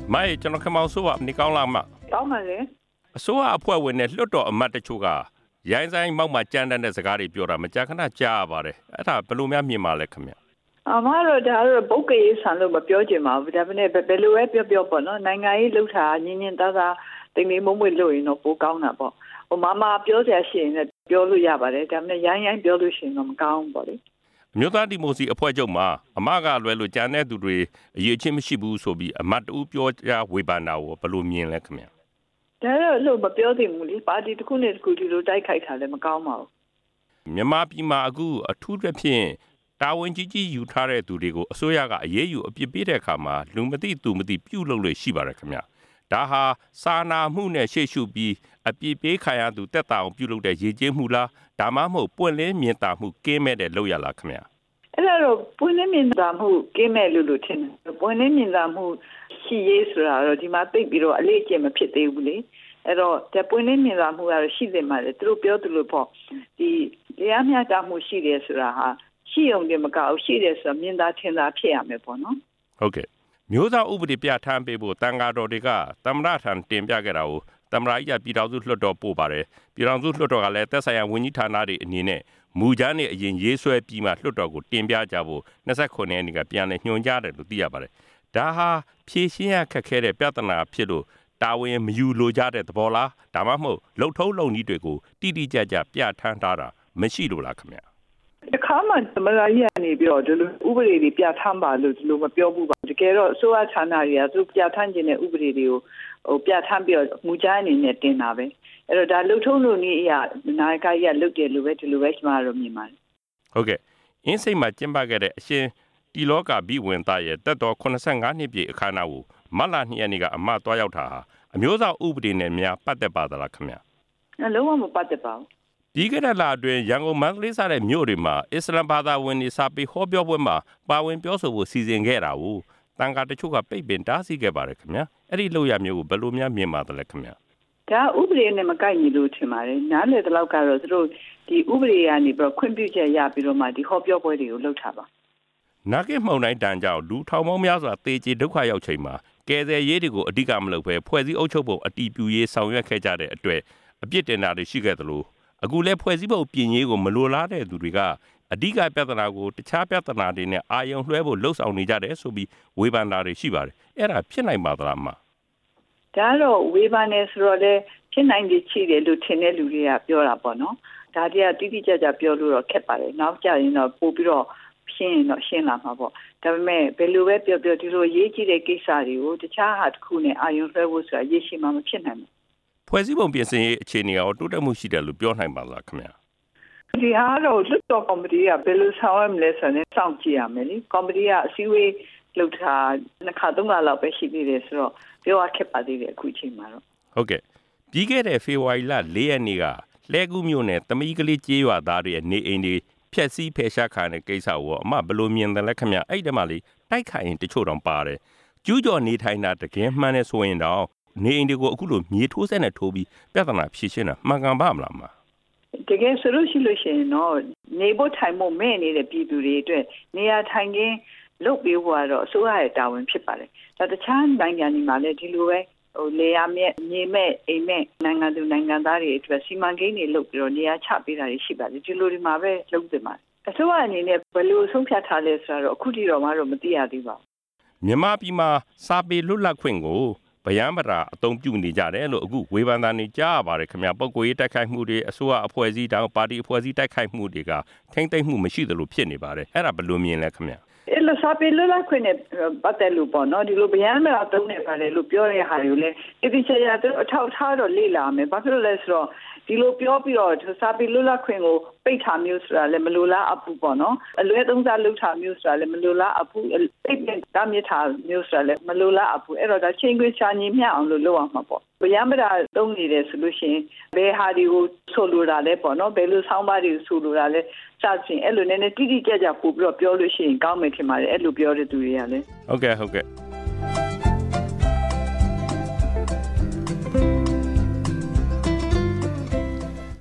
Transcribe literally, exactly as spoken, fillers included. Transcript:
မိုင်ကျွန်တော်ခမောင်ဆိုးကနေကောင်းလားမကောင်းပါလေအစိုးရအဖွဲ့ဝင်နဲ့လွှတ်တော်အမတ်တချို့ကရိုင်းဆိုင်မောက်မှကြမ်းတမ်းတဲ့စကားတွေပြောတာမကြာခဏကြားရပါတယ်အဲ့ဒါဘယ်လိုများမြင်ပါလဲခင်ဗျအမတို့ဒါတော့ပုတ်ကေးဆန်လို့မပြောချင်ပါဘူးဒါပေမဲ့ဘယ်လိုပဲပြောပြောပေါ့နော်နိုင်ငံရေးလှုပ်ရှားညင်ညင်သားသားတိမ်တိမ်မုံမွေလို့ရင်တော့ပိုကောင်းတာပေါ့ဟိုမမပြောစရာရှိရင်လည်းပြောလို့ရပါတယ်ဒါပေမဲ့ရိုင်းရိုင်းပြောလို့ရှိရင်တော့မကောင်းဘူးပေါ့လေအမျိုးသားဒီမိုကရေစီအဖွဲ့ချုပ်မှာအမကလွယ်လို့ကြမ်းတဲ့သူတွေအရေးချင်းမရှိဘူးဆိုပြီးအမတ်တူပြောကြဝေဖန်တာကိုဘယ်လိုမြင်လဲခင်ဗျဒါတော့လို့မပြောသင့်ဘူးလေပါတီတစ်ခုနဲ့တစ်ခုဒီလိုတိုက်ခိုက်တာလည်းမကောင်းပါဘူးမြန်မာပြည်မှာအခုအထူးသဖြင့်တာဝန်ကြီးကြီးယူထားတဲ့သူတွေကိုအစိုးရကအရေးယူအပြစ်ပေးတဲ့အခါမှာလူမသိသူမသိပြုလုပ်လို့ရှိပါတယ်ခင်ဗျဒါဟာစာနာမှုနဲ့ရှေ့ရှုပြီးအပြစ်ပေးခံရသူတက်တာအောင်ပြုလုပ်တဲ့ရည်ကြည်မှုလားဒါမှမဟုတ်ပွင့်လင်းမြင်သာမှုကင်းမဲ့တဲ့လုပ်ရလားခင်ဗျအဲ့တော့ပွင့်လင်းမြင်သာမှုကင်းမဲ့လို့လို့ထင်တယ်ပွင့်လင်းမြင်သာမှုရှိရေးဆိုတာတော့ဒီမှာသိပြီးတော့အလေးအကျင့်မဖြစ်သေးဘူးလေအဲ့တော့တပွင့်လင်းမြင်သာမှုကတော့ရှိတယ်မှာလေသူတို့ပြောသလိုပေါ့ဒီတရားမျှတမှုရှိတယ်ဆိုတာဟာရှိုံတည်းမကအောင်ရှိတယ်ဆိုတော့မြင်သာထင်သာဖြစ်ရမယ်ပေါ့နော်ဟုတ်ကဲ့မျိုးသားဥပဒေပြဋ္ဌာန်းပေးဖို့တန်ဃာတော်တွေကသမ္မတထံတင်ပြခဲ့တာကိုသမ္မတကြီးကပြည်ထောင်စုလွှတ်တော်ပို့ပါတယ်ပြည်ထောင်စုလွှတ်တော်ကလည်းသက်ဆိုင်ရာဝန်ကြီးဌာနတွေအနေနဲ့မူကြမ်းနဲ့အရင်ရေးဆွဲပြီးမှလွှတ်တော်ကိုတင်ပြကြဖို့နှစ်ဆက်ခုနှစ်ရက်နေ့ကပြန်လည်ညွှန်ကြားတယ်လို့သိရပါတယ်ဒါဟာဖြည့်ရှင်းရခက်ခဲတဲ့ပြဿနာဖြစ်လို့တာဝန်မယူလိုကြတဲ့သဘောလားဒါမှမဟုတ်လှုပ်ထုံးလုံနည်းတွေကိုတိတိကျကျပြဋ္ဌာန်းထားတာမရှိလို့လားခင်ဗျတခါမှသမ္မတကြီးကနေပြီးတော့ဒီလိုဥပဒေတွေပြဋ္ဌာန်းပါလို့ဒီလိုမပြောဘူးပါတကယ်တော့အစိုးရဌာနတွေကသူပြဋ္ဌာန်းခြင်းတဲ့ဥပဒေတွေကိုဟိုပြဋ္ဌာန်းပြီးတော့မူကြမ်းအနေနဲ့တင်တာပဲအဲ့တော့ဒါလှုပ်ထုံးလုံနည်းအရာနာယကကြီးကလုပ်တယ်လို့ပဲဒီလိုပဲကျွန်တော်တို့မြင်ပါတယ်ဟုတ်ကဲ့အင်းစိတ်မှာကျင်းပခဲ့တဲ့အရှင်တီလောကဘိဝင်သားရဲ့တက်တော်eighty-fiveနှစ်ပြည့်အခမ်းအနားကိုမတ်လtwoရက်နေ့ကအမသွားရောက်တာဟာအမျိုးသားဥပဒေနဲ့များပတ်သက်ပါသလားခင်ဗျအလုံးဝမပတ်သက်ပါဘူးဒီကနေ့လာအတွင်းရန်ကုန်မန္တလေးစတဲ့မြို့တွေမှာအစ္စလမ်ဘာသာဝင်တွေစာပေဟောပြောပွဲမှာပါဝင်ပြောဆိုဖို့စီစဉ်ခဲ့တာကိုတန်ခါတချို့ကပိတ်ပင်တားဆီးခဲ့ပါတယ်ခင်ဗျာအဲ့ဒီလောက်ရမျိုးကိုဘယ်လိုများမြင်ပါသလဲခင်ဗျာဒါဥပဒေနဲ့မကိုက်ညီလို့ထင်ပါတယ်နားလေတလောက်ကတော့သူတို့ဒီဥပဒေကနေပြီးတော့ခွင့်ပြုချက်ရပြီးတော့မှဒီဟောပြောပွဲတွေကိုလုပ်ထားပါနာဂစ်မှုန်တိုင်းတန်ကြောင့်လူထောင်ပေါင်းများစွာတေကျေဒုက္ခရောက်ချိန်မှာကယ်ဆယ်ရေးတွေကိုအဓိကမလုပ်ဘဲဖွဲ့စည်းအုပ်ချုပ်ဖို့အတီးပြူရေးဆောင်ရွက်ခဲ့ကြတဲ့အတွက်အပြစ်တင်တာတွေရှိခဲ့သလိုအခုလဲဖွဲ့စည်းပုံပြင်ရေးကိုမလိုလားတဲ့သူတွေကအဓိကပြဿနာကိုတခြားပြဿနာတွေနဲ့အာရုံလွှဲဖို့လှုံ့ဆော်နေကြတယ်ဆိုပြီးဝေဖန်တာတွေရှိပါတယ်အဲ့ဒါဖြစ်နိုင်ပါသလားမဒါတော့ဝေဖန်နေဆိုတော့လေဖြစ်နိုင်တယ်ချိတယ်လို့ထင်တဲ့လူတွေကပြောတာပေါ့နော်ဒါတည်းကတိတိကျကျပြောလို့တော့ခက်ပါတယ်နောက်ကြရင်တော့ပို့ပြီးတော့ရှင်းရင်တော့ရှင်းလာမှာပေါ့ဒါပေမဲ့ဘယ်လိုပဲပြောပြောဒီလိုရေးကြည့်တဲ့ကိစ္စတွေကိုတခြားဟာတစ်ခုနဲ့အာရုံလွှဲဖို့ဆိုတာရေးရှိမှမဖြစ်နိုင်ဘူးဖွဲ့စည်းပုံပြင်ဆင်ရေးအခြေအနေရောတိုးတက်မှုရှိတယ်လို့ပြောနိုင်ပါလားခင်ဗျာဒီအားတော့လွတ်တော်ကော်မတီကဘယ်လိုဆောင်ရမလဲဆိုတော့စောင့်ကြည့်ရမယ်လေကော်မတီကအစည်းအဝေးလုပ်ထားနှစ်ခါသုံးခါလောက်ပဲရှိသေးတယ်ဆိုတော့ပြောရခက်ပါသေးတယ်အခုချိန်မှာတော့ဟုတ်ကဲ့ပြီးခဲ့တဲ့ဖေဖော်ဝါရီလ၄ရက်နေ့ကလှဲကူးမြို့နယ်တမီးကလေးကျေးရွာသားတွေရဲ့နေအိမ်တွေဖျက်ဆီးဖယ်ရှားခံတဲ့ကိစ္စကိုအမဘယ်လိုမြင်တယ်လဲခင်ဗျာအဲ့ဒီမှာလေတိုက်ခိုင်ရင်တချို့တော့ပါတယ်ကျူးကျော်နေထိုင်တာတကယ်မှန်တယ်ဆိုရင်တော့နေအိမ်တွေကိုအခုလိုမြေထိုးဆက်နဲ့ထိုးပြီးပြဿနာဖြေရှင်းတာမှန်ကန်ပါမလားမတကယ်ဆိုလို့ရှိလို့ရှိရင်တော့နေဖို့ထိုင်ဖို့မဲ့နေတဲ့ပြည်သူတွေအတွက်နေရာထိုင်ခင်းလုပ်ပေးဖို့ကတော့အစိုးရရဲ့တာဝန်ဖြစ်ပါတယ်ဒါတခြားနိုင်ငံတွေမှာလည်းဒီလိုပဲဟိုလေယာဉ်မဲ့မြေမဲ့အိမ်မဲ့နိုင်ငံသူနိုင်ငံသားတွေအတွက်စီမံကိန်းတွေလုပ်ပြီးတော့နေရာချပေးတာတွေရှိပါတယ်ဒီလိုတွေမှာပဲလုပ်တင်ပါတယ်အစိုးရအနေနဲ့ဘယ်လိုဆုံးဖြတ်ထားလဲဆိုတော့အခုထိတော့မှတော့မသိရသေးပါဘူးမြန်မာပြည်မှာစာပေလွတ်လပ်ခွင့်ကိုဗယံပရာအသုံးပြုနေကြတယ်လို့အခုဝေဖန်တာနေကြားရပါတယ်ခင်ဗျာပုဂ္ဂိုလ်ရေးတိုက်ခိုက်မှုတွေအစိုးရအဖွဲ့အစည်းတောင်ပါတီအဖွဲ့အစည်းတိုက်ခိုက်မှုတွေကထိမ့်သိမ့်မှုမရှိသလိုဖြစ်နေပါတယ်အဲ့ဒါဘယ်လိုမြင်လဲခင်ဗျာအဲ့လိုစာပေလွတ်လပ်ခွင့်နဲ့ပတ်သက်လို့ပေါ့နော်ဒီလိုဗျမ်းမလားသုံးနေပါတယ်လို့ပြောတဲ့ဟာတွေကိုလည်းတိတိကျကျသူအထောက်ထားတော့လေ့လာမယ်ဘာဖြစ်လို့လဲဆိုတော့ဒီလိုပြောပြီးတော့စာပေလွတ်လပ်ခွင့်ကိုပိတ်ထားမျိုးဆိုတာလည်းမလိုလားအပူပေါ့နော်အလွဲသုံးစားလုပ်ထားမျိုးဆိုတာလည်းမလိုလားအပူပိတ်တဲ့တားမြစ်ထားမျိုးဆိုတာလည်းမလိုလားအပူအဲ့တော့ဒါချင်းခွေးရှာညီမျှအောင်လို့လုပ်အောင်မှာပေါ့ဗျမ်းမလားသုံးနေတယ်ဆိုလို့ရှိရင်ဘယ်ဟာတွေကိုဆိုလိုတာလဲပေါ့နော်ဘယ်လိုဆောင်းပါးတွေကိုဆိုလိုတာလဲစသဖြင့်အဲ့လိုနည်းနည်းတိတိကျကျပို့ပြီးတော့ပြောလို့ရှိရင်ကောင်းမယ်ထင်ပါတယ်အဲ့လိုပြောတဲ့သူတွေကလည်းဟုတ်ကဲ့ဟုတ်ကဲ့